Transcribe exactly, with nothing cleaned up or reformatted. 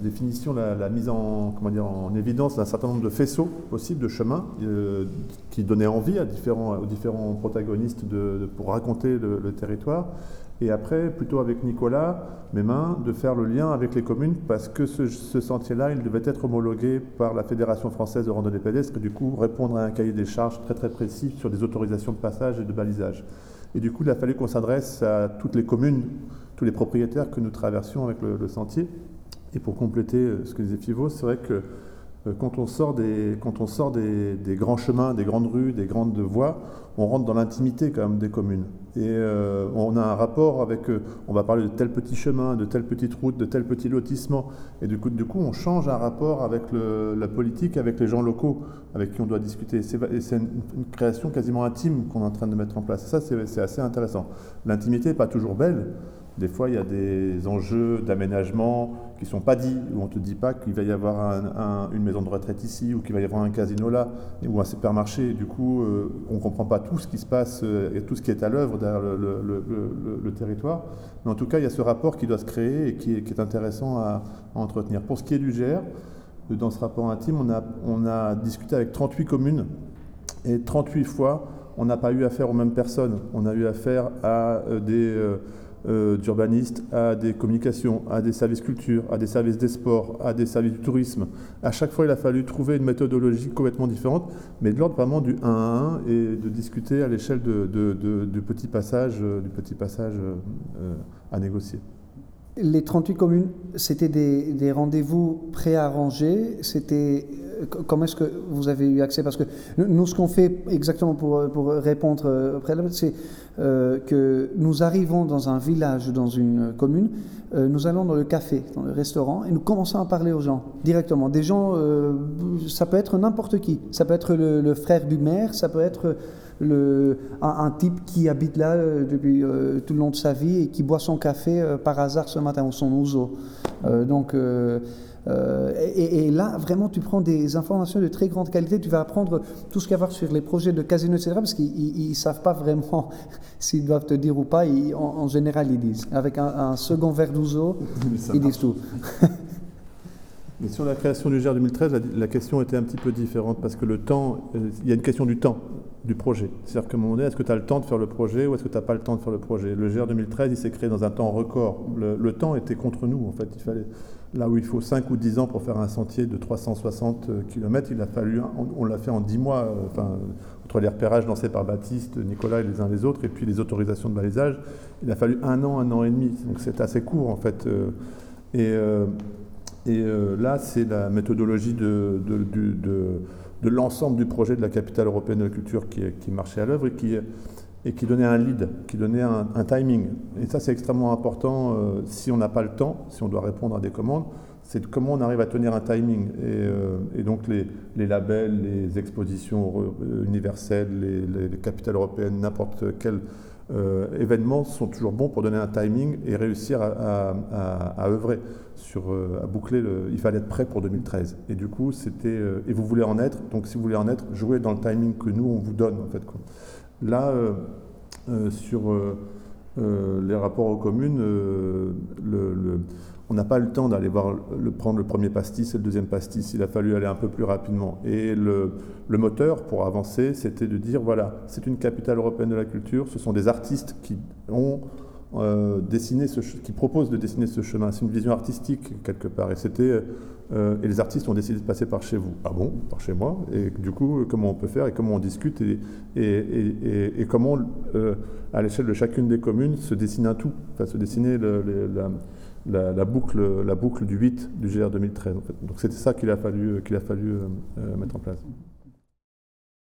définition, la, la mise en, comment dire, en évidence d'un certain nombre de faisceaux possibles, de chemins, euh, qui donnaient envie à différents, aux différents protagonistes de, de, pour raconter le, le territoire. Et après, plutôt avec Nicolas Mesmin, de faire le lien avec les communes, parce que ce, ce sentier-là, il devait être homologué par la Fédération française de randonnée pédestre, et du coup répondre à un cahier des charges très très précis sur des autorisations de passage et de balisage. Et du coup, il a fallu qu'on s'adresse à toutes les communes, tous les propriétaires que nous traversions avec le, le sentier. Et pour compléter ce que disait Fivo, c'est vrai que quand on sort, des, quand on sort des, des grands chemins, des grandes rues, des grandes voies, on rentre dans l'intimité quand même des communes. Et euh, on a un rapport avec, euh, on va parler de tel petit chemin, de telle petite route, de tel petit lotissement. Et du coup, du coup on change un rapport avec le, la politique, avec les gens locaux, avec qui on doit discuter. C'est, et c'est une, une création quasiment intime qu'on est en train de mettre en place. Ça, c'est, c'est assez intéressant. L'intimité n'est pas toujours belle. Des fois, il y a des enjeux d'aménagement qui ne sont pas dits, où on ne te dit pas qu'il va y avoir un, un, une maison de retraite ici, ou qu'il va y avoir un casino là, ou un supermarché. Et du coup, euh, on ne comprend pas tout ce qui se passe euh, et tout ce qui est à l'œuvre derrière le, le, le, le, le territoire. Mais en tout cas, il y a ce rapport qui doit se créer et qui est, qui est intéressant à, à entretenir. Pour ce qui est du G R, dans ce rapport intime, on a, on a discuté avec trente-huit communes, et trente-huit fois, on n'a pas eu affaire aux mêmes personnes. On a eu affaire à euh, des... Euh, Euh, d'urbanistes, à des communications, à des services culture, à des services des sports, à des services du tourisme. À chaque fois, il a fallu trouver une méthodologie complètement différente, mais de l'ordre vraiment du un à un et de discuter à l'échelle de, de, de, du petit passage, du petit passage euh, à négocier. Les trente-huit communes, c'était des, des rendez-vous préarrangés. C'était, comment est-ce que vous avez eu accès? Parce que nous, ce qu'on fait exactement pour, pour répondre au préalable, c'est euh, que nous arrivons dans un village, dans une commune, euh, nous allons dans le café, dans le restaurant, et nous commençons à parler aux gens directement. Des gens, euh, ça peut être n'importe qui. Ça peut être le, le frère du maire, ça peut être Le, un, un type qui habite là euh, depuis euh, tout le long de sa vie et qui boit son café euh, par hasard ce matin, ou son ouzo. Euh, donc, euh, euh, et, et là, vraiment, tu prends des informations de très grande qualité. Tu vas apprendre tout ce qu'il y a à voir sur les projets de casino, et cetera. Parce qu'ils ne savent pas vraiment s'ils doivent te dire ou pas. Ils, en, en général, ils disent. Avec un, un second verre d'ouzo, ils disent tout. Mais sur la création du G R deux mille treize, la, la question était un petit peu différente parce que le temps, euh, il y a une question du temps du projet. C'est-à-dire qu'à un moment donné, est-ce que tu as le temps de faire le projet ou est-ce que tu n'as pas le temps de faire le projet? Le G R deux mille treize, il s'est créé dans un temps record. Le, le temps était contre nous, en fait. Il fallait, là où il faut cinq ou dix ans pour faire un sentier de trois cent soixante kilomètres, il a fallu, on, on l'a fait en dix mois, euh, enfin, entre les repérages lancés par Baptiste, Nicolas et les uns les autres, et puis les autorisations de balisage, il a fallu un an, un an et demi. Donc c'est assez court, en fait. Euh, et... Euh, Et euh, là, c'est la méthodologie de, de, de, de, de l'ensemble du projet de la capitale européenne de la culture qui, qui marchait à l'œuvre et qui, et qui donnait un lead, qui donnait un, un timing. Et ça, c'est extrêmement important euh, si on n'a pas le temps, si on doit répondre à des commandes, c'est de comment on arrive à tenir un timing. Et, euh, et donc les, les labels, les expositions universelles, les, les, les capitales européennes, n'importe quel euh, événement sont toujours bons pour donner un timing et réussir à, à, à, à œuvrer. Sur, euh, à boucler, le, il fallait être prêt pour deux mille treize. Et du coup, c'était... Euh, et vous voulez en être, donc si vous voulez en être, jouez dans le timing que nous, on vous donne, en fait, quoi. Là, euh, euh, sur euh, euh, les rapports aux communes, euh, le, le, on n'a pas eu le temps d'aller voir le, prendre le premier pastis et le deuxième pastis. Il a fallu aller un peu plus rapidement. Et le, le moteur, pour avancer, c'était de dire, voilà, c'est une capitale européenne de la culture, ce sont des artistes qui ont... Euh, dessiner ce, qui propose de dessiner ce chemin. C'est une vision artistique quelque part. Et, c'était, euh, et les artistes ont décidé de passer par chez vous. Ah bon? Par chez moi? Et du coup, comment on peut faire et comment on discute et, et, et, et, et comment, euh, à l'échelle de chacune des communes, se dessine un tout. Enfin, se dessiner le, le, la, la, la, boucle, la boucle du huit du G R deux mille treize. En fait. Donc c'était ça qu'il a fallu, qu'il a fallu euh, mettre en place.